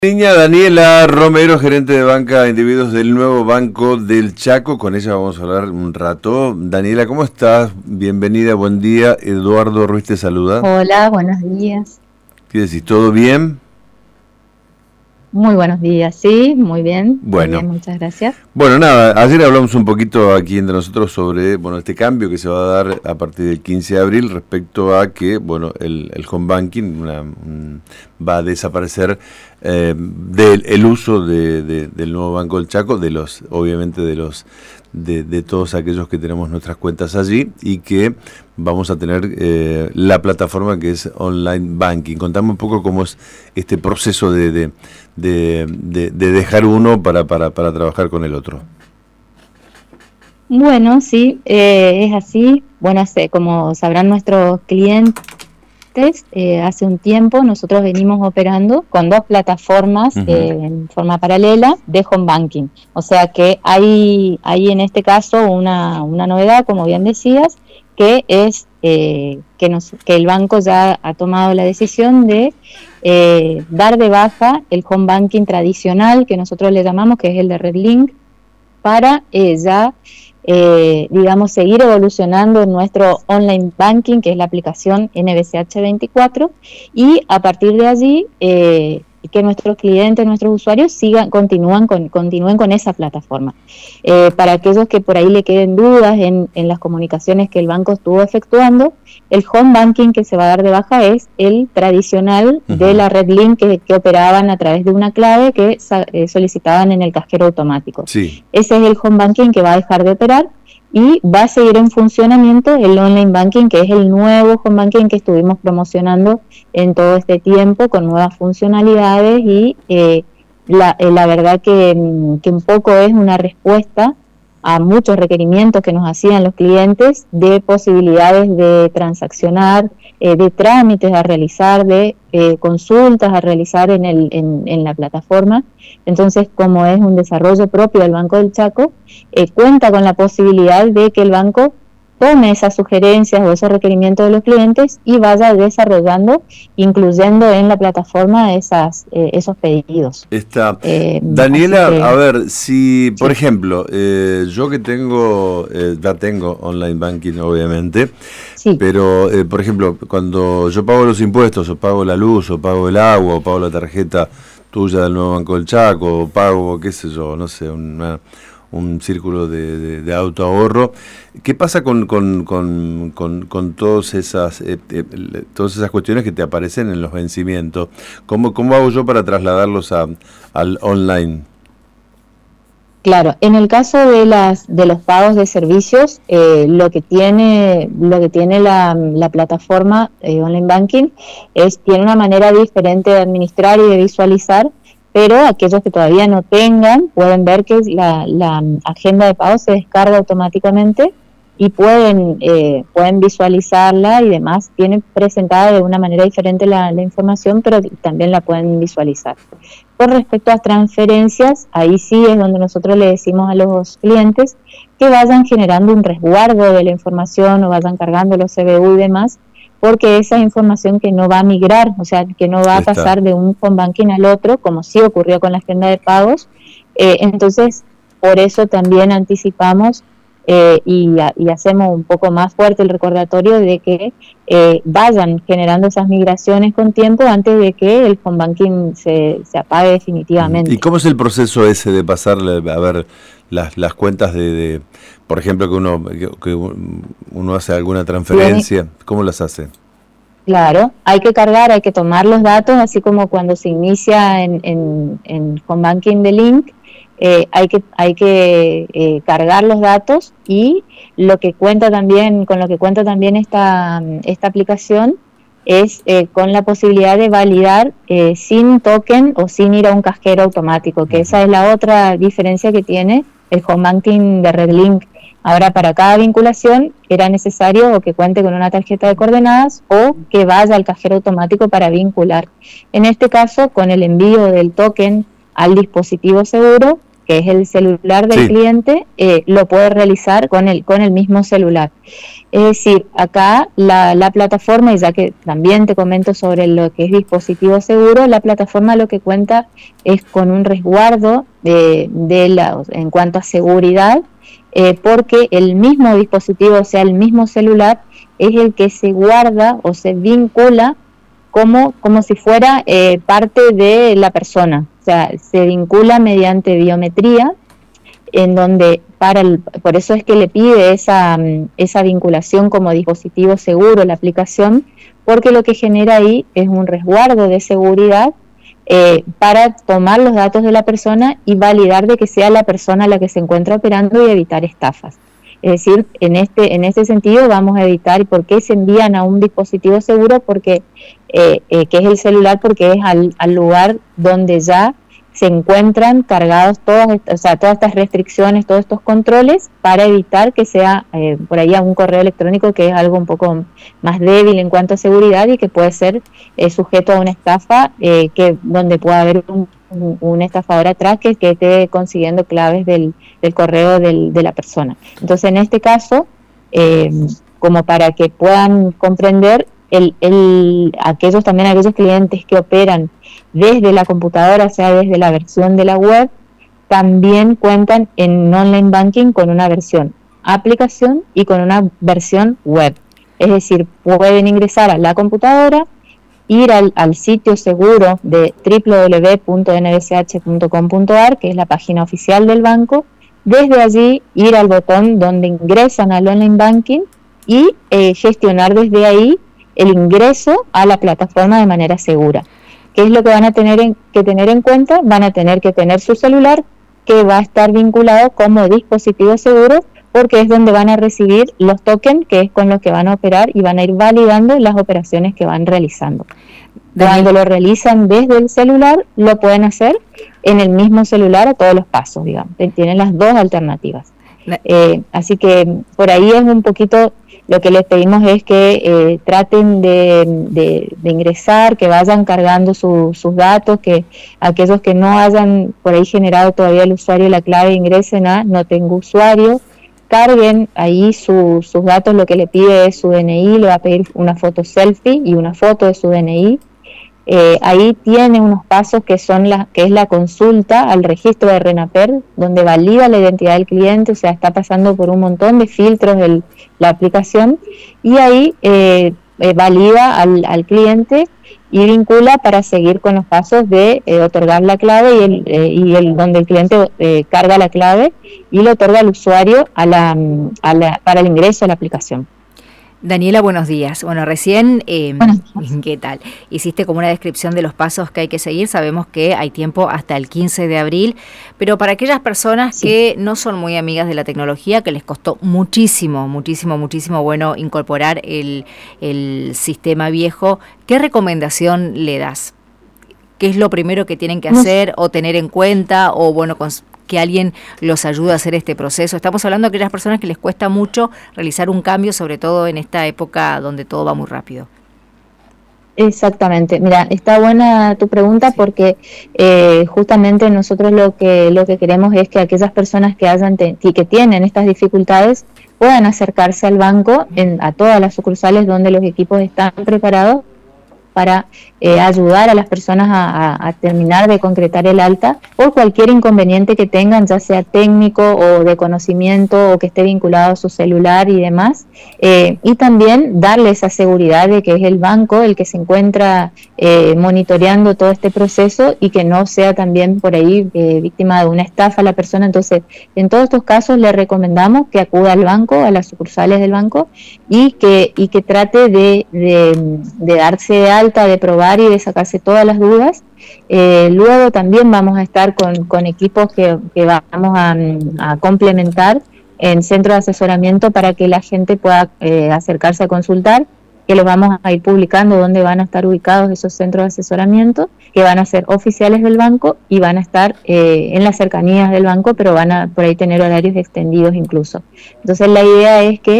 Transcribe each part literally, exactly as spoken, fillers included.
Niña Daniela Romero, gerente de banca de individuos del nuevo Banco del Chaco. Con ella vamos a hablar un rato. Daniela, ¿cómo estás? Bienvenida, buen día. Eduardo Ruiz te saluda. Hola, buenos días. ¿Qué decís? ¿Todo bien? Muy buenos días, sí, muy bien. Bueno. Muy bien, muchas gracias. Bueno, nada, ayer hablamos un poquito aquí entre nosotros sobre bueno este cambio que se va a dar a partir del quince de abril respecto a que bueno el, el home banking una, un, va a desaparecer eh, del el uso de, de, del nuevo Banco del Chaco, de los obviamente de los de, de todos aquellos que tenemos nuestras cuentas allí y que vamos a tener eh, la plataforma que es online banking. Contame un poco cómo es este proceso de, de, de, de, de dejar uno para, para, para trabajar con el otro. Bueno, sí, eh, es así. Bueno, sé, como sabrán nuestros clientes, eh, hace un tiempo nosotros venimos operando con dos plataformas uh-huh. eh, en forma paralela de home banking. O sea que hay, hay en este caso una, una novedad, como bien decías, que es eh, que, nos, que el banco ya ha tomado la decisión de eh, dar de baja el home banking tradicional, que nosotros le llamamos, que es el de RedLink, para eh, ya, eh, digamos, seguir evolucionando en nuestro online banking, que es la aplicación N B C H veinticuatro, y a partir de allí eh, que nuestros clientes, nuestros usuarios sigan, continúan con, continúen con esa plataforma. Eh, para aquellos que por ahí le queden dudas en, en las comunicaciones que el banco estuvo efectuando, el home banking que se va a dar de baja es el tradicional uh-huh. de la RedLink que, que operaban a través de una clave que eh, solicitaban en el cajero automático. Sí. Ese es el home banking que va a dejar de operar y va a seguir en funcionamiento el online banking, que es el nuevo home banking que estuvimos promocionando en todo este tiempo con nuevas funcionalidades y eh, la, eh, la verdad que, que un poco es una respuesta a muchos requerimientos que nos hacían los clientes de posibilidades de transaccionar, eh, de trámites a realizar, de eh, consultas a realizar en, el, en, en la plataforma. Entonces, como es un desarrollo propio del Banco del Chaco, eh, cuenta con la posibilidad de que el banco tome esas sugerencias o esos requerimientos de los clientes y vaya desarrollando, incluyendo en la plataforma esas, eh, esos pedidos. Está. Eh, Daniela, que, a ver, si, por sí. ejemplo, eh, yo que tengo, eh, ya tengo online banking, obviamente, sí. pero, eh, por ejemplo, cuando yo pago los impuestos, o pago la luz, o pago el agua, o pago la tarjeta tuya del nuevo Banco del Chaco, o pago, qué sé yo, no sé, una... un círculo de, de, de autoahorro. ¿Qué pasa con con, con, con, con todas esas eh, eh, todas esas cuestiones que te aparecen en los vencimientos? ¿Cómo, cómo hago yo para trasladarlos a, al online? Claro, en el caso de las de los pagos de servicios, eh, lo que tiene lo que tiene la, la plataforma eh, online banking es tiene una manera diferente de administrar y de visualizar, pero aquellos que todavía no tengan pueden ver que la, la agenda de pago se descarga automáticamente y pueden eh, pueden visualizarla y demás. Tienen presentada de una manera diferente la, la información, pero también la pueden visualizar. Con respecto a transferencias, ahí sí es donde nosotros le decimos a los clientes que vayan generando un resguardo de la información o vayan cargando los C B U y demás, porque esa es información que no va a migrar, o sea, que no va a pasar de un home banking al otro, como sí ocurrió con la agenda de pagos. Eh, entonces, por eso también anticipamos eh, y, y hacemos un poco más fuerte el recordatorio de que eh, vayan generando esas migraciones con tiempo antes de que el home banking se, se apague definitivamente. ¿Y cómo es el proceso ese de pasarle, a ver, las, las cuentas de, de, por ejemplo, que uno que, que uno hace alguna transferencia? ¿Cómo las hace? Claro, hay que cargar, hay que tomar los datos, así como cuando se inicia en, en, en home banking de Link, eh, hay que hay que eh, cargar los datos y lo que cuenta también con lo que cuenta también esta esta aplicación es eh, con la posibilidad de validar eh, sin token o sin ir a un cajero automático, que esa es la otra diferencia que tiene el home banking de RedLink. Ahora, para cada vinculación era necesario o que cuente con una tarjeta de coordenadas o que vaya al cajero automático para vincular. En este caso, con el envío del token al dispositivo seguro, que es el celular del sí. cliente, eh, lo puede realizar con el, con el mismo celular. Es decir, acá la, la plataforma, y ya que también te comento sobre lo que es dispositivo seguro, la plataforma lo que cuenta es con un resguardo de, de la, en cuanto a seguridad, eh, porque el mismo dispositivo, o sea, el mismo celular, es el que se guarda o se vincula como, como si fuera eh, parte de la persona. O sea, se vincula mediante biometría, en donde para el, por eso es que le pide esa, esa vinculación como dispositivo seguro la aplicación, porque lo que genera ahí es un resguardo de seguridad eh, para tomar los datos de la persona y validar de que sea la persona la que se encuentra operando y evitar estafas. Es decir, en este en este sentido vamos a evitar. ¿Por qué se envían a un dispositivo seguro? Porque eh, eh, que es el celular, porque es al, al lugar donde ya se encuentran cargados todas, o sea, todas estas restricciones, todos estos controles, para evitar que sea eh, por ahí un correo electrónico, que es algo un poco más débil en cuanto a seguridad y que puede ser eh, sujeto a una estafa, eh, que donde pueda haber un, un, un estafador atrás que, que esté consiguiendo claves del, del correo del, de la persona. Entonces, en este caso, eh, como para que puedan comprender, el, el, aquellos también aquellos clientes que operan desde la computadora, o sea, desde la versión de la web, también cuentan en online banking con una versión aplicación y con una versión web. Es decir, pueden ingresar a la computadora, ir al, al sitio seguro de doble u doble u doble u punto n b c h punto com punto a r, que es la página oficial del banco. Desde allí ir al botón donde ingresan al online banking y eh, gestionar desde ahí el ingreso a la plataforma de manera segura. ¿Qué es lo que van a tener en, que tener en cuenta? Van a tener que tener su celular, que va a estar vinculado como dispositivo seguro, porque es donde van a recibir los tokens, que es con los que van a operar y van a ir validando las operaciones que van realizando. Cuando lo realizan desde el celular, lo pueden hacer en el mismo celular a todos los pasos, digamos. Tienen las dos alternativas. Eh, así que por ahí es un poquito lo que les pedimos, es que eh, traten de, de, de ingresar, que vayan cargando su, sus datos, que aquellos que no hayan por ahí generado todavía el usuario y la clave, ingresen a no tengo usuario, carguen ahí su, sus datos. Lo que le pide es su D N I, le va a pedir una foto selfie y una foto de su D N I. Eh, ahí tiene unos pasos que son la, que es la consulta al registro de RENAPER, donde valida la identidad del cliente, o sea, está pasando por un montón de filtros el, la aplicación, y ahí eh, eh, valida al, al cliente y vincula para seguir con los pasos de eh, otorgar la clave, y el, eh, y el donde el cliente eh, carga la clave y le otorga al usuario a la, a la, para el ingreso a la aplicación. Daniela, buenos días. Bueno, recién, eh, ¿qué tal? Hiciste como una descripción de los pasos que hay que seguir. Sabemos que hay tiempo hasta el quince de abril, pero para aquellas personas sí. que no son muy amigas de la tecnología, que les costó muchísimo, muchísimo, muchísimo, bueno, incorporar el, el sistema viejo, ¿qué recomendación le das? ¿Qué es lo primero que tienen que hacer o tener en cuenta, o bueno, con, que alguien los ayude a hacer este proceso? Estamos hablando de aquellas personas que les cuesta mucho realizar un cambio, sobre todo en esta época donde todo va muy rápido. Exactamente. Mira, está buena tu pregunta, sí. porque eh, justamente nosotros lo que lo que queremos es que aquellas personas que hayan te, que tienen estas dificultades puedan acercarse al banco, en, a todas las sucursales donde los equipos están preparados para eh, ayudar a las personas a, a, a terminar de concretar el alta, por cualquier inconveniente que tengan, ya sea técnico o de conocimiento, o que esté vinculado a su celular y demás, eh, y también darle esa seguridad de que es el banco el que se encuentra eh, monitoreando todo este proceso, y que no sea también por ahí eh, víctima de una estafa a la persona. Entonces, en todos estos casos le recomendamos que acuda al banco, a las sucursales del banco, y que y que trate de, de, de darse de alta, de probar y de sacarse todas las dudas. Eh, luego también vamos a estar con, con equipos que, que vamos a, a complementar en centros de asesoramiento para que la gente pueda eh, acercarse a consultar, que los vamos a ir publicando dónde van a estar ubicados esos centros de asesoramiento, que van a ser oficiales del banco y van a estar eh, en las cercanías del banco, pero van a por ahí tener horarios extendidos incluso. Entonces la idea es que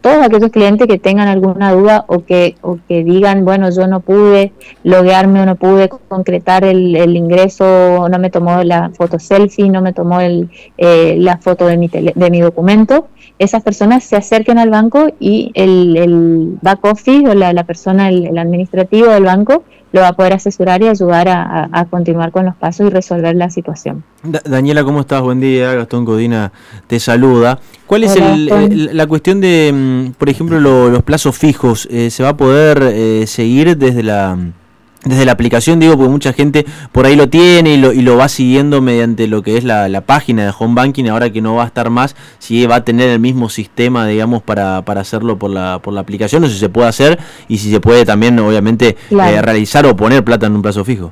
todos aquellos clientes que tengan alguna duda o que o que digan, bueno, yo no pude loguearme o no pude concretar el, el ingreso, no me tomó la foto selfie, no me tomó el, eh, la foto de mi, tele, de mi documento, esas personas se acerquen al banco y el, el back office o la, la persona, el, el administrativo del banco, lo va a poder asesorar y ayudar a, a, a continuar con los pasos y resolver la situación. Da- Daniela, ¿cómo estás? Buen día, Gastón Codina te saluda. ¿Cuál es el, el, la cuestión de, por ejemplo, lo, los plazos fijos? Eh, ¿Se va a poder eh, seguir desde la... Desde la aplicación, digo, porque mucha gente por ahí lo tiene y lo, y lo va siguiendo mediante lo que es la, la página de Home Banking, ahora que no va a estar más, si va a tener el mismo sistema, digamos, para, para hacerlo por la, por la aplicación, o si se puede hacer, y si se puede también, obviamente, claro. eh, realizar o poner plata en un plazo fijo.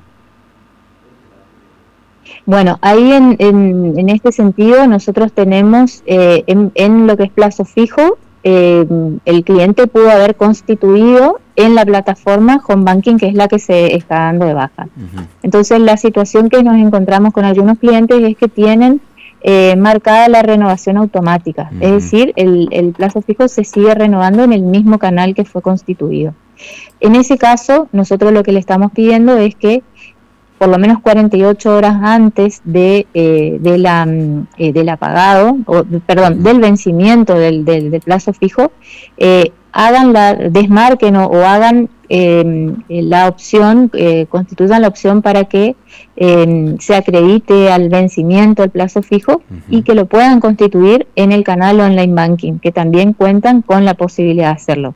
Bueno, ahí en, en, en este sentido nosotros tenemos eh, en, en lo que es plazo fijo, eh, el cliente pudo haber constituido en la plataforma Home Banking, que es la que se está dando de baja. Uh-huh. Entonces la situación que nos encontramos con algunos clientes es que tienen eh, marcada la renovación automática, uh-huh. es decir, el, el plazo fijo se sigue renovando en el mismo canal que fue constituido. En ese caso, nosotros lo que le estamos pidiendo es que por lo menos cuarenta y ocho horas antes de, eh, de la, eh, del apagado, o, perdón, del vencimiento del, del, del plazo fijo, eh, hagan la, desmarquen o, o hagan eh, la opción, eh, constituyan la opción para que eh, se acredite al vencimiento del plazo fijo uh-huh. y que lo puedan constituir en el canal online banking, que también cuentan con la posibilidad de hacerlo.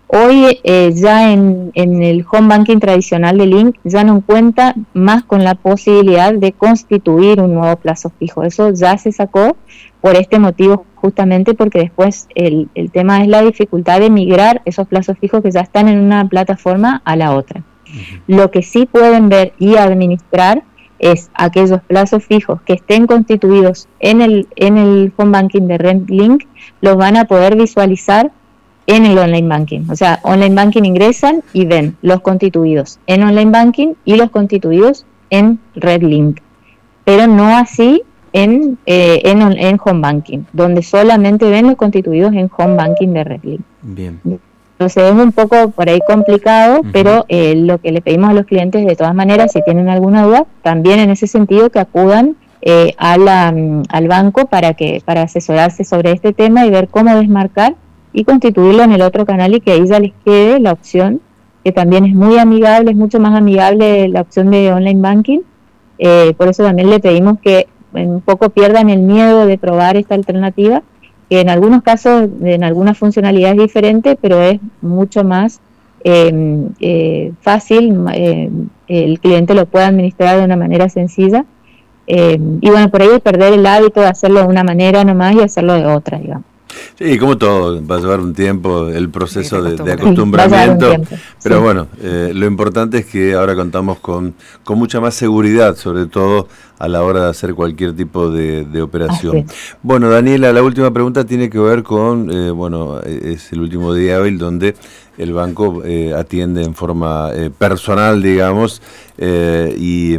Hoy eh, ya en, en el home banking tradicional de Link ya no cuenta más con la posibilidad de constituir un nuevo plazo fijo. Eso ya se sacó por este motivo, justamente porque después el, el tema es la dificultad de migrar esos plazos fijos que ya están en una plataforma a la otra. Uh-huh. Lo que sí pueden ver y administrar es aquellos plazos fijos que estén constituidos en el, en el home banking de Rent Link, los van a poder visualizar en el online banking. O sea, online banking ingresan y ven los constituidos en online banking y los constituidos en Red Link, pero no así en, eh, en, en home banking, donde solamente ven los constituidos en home banking de Red Link. Bien. Entonces es un poco por ahí complicado, uh-huh. pero eh, lo que le pedimos a los clientes, de todas maneras, si tienen alguna duda, también en ese sentido que acudan eh, a la, al banco para que para asesorarse sobre este tema y ver cómo desmarcar y constituirlo en el otro canal, y que ahí ya les quede la opción, que también es muy amigable, es mucho más amigable la opción de online banking. Eh, por eso también le pedimos que un poco pierdan el miedo de probar esta alternativa, que en algunos casos, en algunas funcionalidades diferentes, pero es mucho más eh, eh, fácil, eh, el cliente lo puede administrar de una manera sencilla, eh, y bueno, por ahí perder el hábito de hacerlo de una manera nomás y hacerlo de otra, digamos. Sí, como todo, va a llevar un tiempo el proceso de, de acostumbramiento, sí, pero sí. bueno, eh, lo importante es que ahora contamos con, con mucha más seguridad, sobre todo a la hora de hacer cualquier tipo de, de operación. Bueno, Daniela, la última pregunta tiene que ver con, eh, bueno, es el último día hábil donde el banco eh, atiende en forma eh, personal, digamos, eh, y,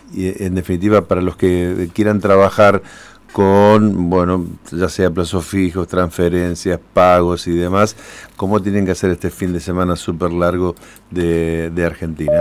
y en definitiva para los que quieran trabajar con, bueno, ya sea plazos fijos, transferencias, pagos y demás, ¿cómo tienen que hacer este fin de semana súper largo de, de Argentina?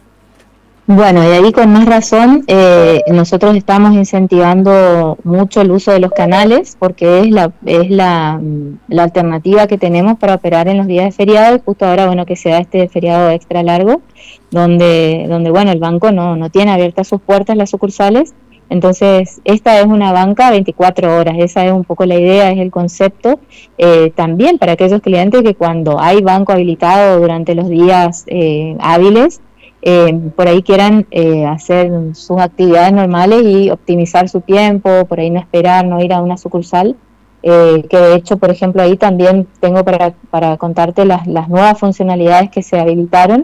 Bueno, y ahí con más razón, eh, nosotros estamos incentivando mucho el uso de los canales, porque es la es la, la alternativa que tenemos para operar en los días de feriado, y justo ahora, bueno, que se da este feriado extra largo, donde, donde bueno, el banco no, no tiene abiertas sus puertas, las sucursales. Entonces, esta es una banca veinticuatro horas, esa es un poco la idea, es el concepto. Eh, también para aquellos clientes que cuando hay banco habilitado durante los días eh, hábiles, eh, por ahí quieran eh, hacer sus actividades normales y optimizar su tiempo, por ahí no esperar, no ir a una sucursal. Eh, que de hecho, por ejemplo, ahí también tengo para, para contarte las, las nuevas funcionalidades que se habilitaron, que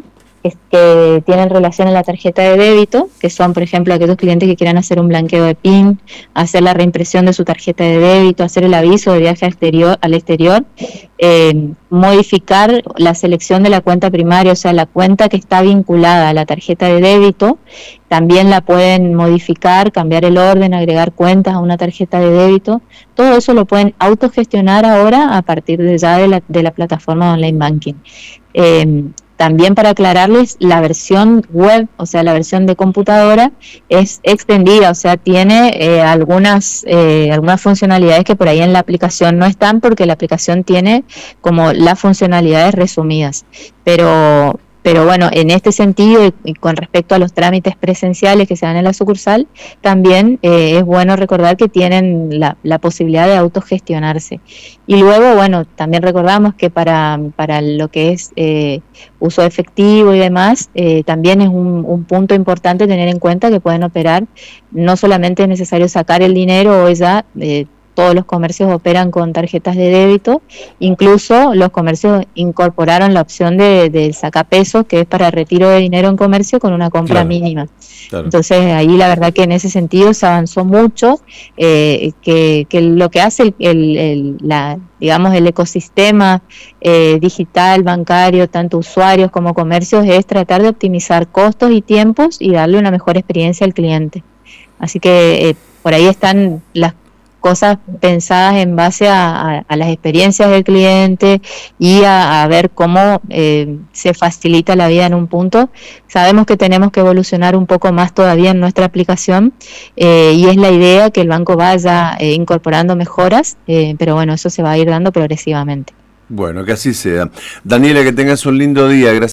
que, que tienen relación a la tarjeta de débito, que son, por ejemplo, aquellos clientes que quieran hacer un blanqueo de P I N, hacer la reimpresión de su tarjeta de débito, hacer el aviso de viaje al exterior, al exterior eh, modificar la selección de la cuenta primaria, o sea, la cuenta que está vinculada a la tarjeta de débito, también la pueden modificar, cambiar el orden, agregar cuentas a una tarjeta de débito. Todo eso lo pueden autogestionar ahora a partir de ya de la, de la plataforma de Online Banking. Eh, También para aclararles, la versión web, o sea, la versión de computadora, es extendida, o sea, tiene eh, algunas eh, algunas funcionalidades que por ahí en la aplicación no están, porque la aplicación tiene como las funcionalidades resumidas. Pero pero bueno, en este sentido y, y con respecto a los trámites presenciales que se dan en la sucursal, también eh, es bueno recordar que tienen la, la posibilidad de autogestionarse. Y luego, bueno, también recordamos que para, para lo que es eh, uso efectivo y demás, eh, también es un, un punto importante tener en cuenta que pueden operar, no solamente es necesario sacar el dinero, o ya eh, todos los comercios operan con tarjetas de débito, incluso los comercios incorporaron la opción de, de sacapesos, que es para retiro de dinero en comercio con una compra claro, mínima. Claro. Entonces ahí la verdad que en ese sentido se avanzó mucho, eh, que, que lo que hace el, el, el, la, digamos el ecosistema eh, digital, bancario, tanto usuarios como comercios, es tratar de optimizar costos y tiempos y darle una mejor experiencia al cliente. Así que eh, por ahí están las cosas pensadas en base a, a, a las experiencias del cliente y a, a ver cómo eh, se facilita la vida en un punto. Sabemos que tenemos que evolucionar un poco más todavía en nuestra aplicación eh, y es la idea que el banco vaya eh, incorporando mejoras, eh, pero bueno, eso se va a ir dando progresivamente. Bueno, que así sea. Daniela, que tengas un lindo día. Gracias.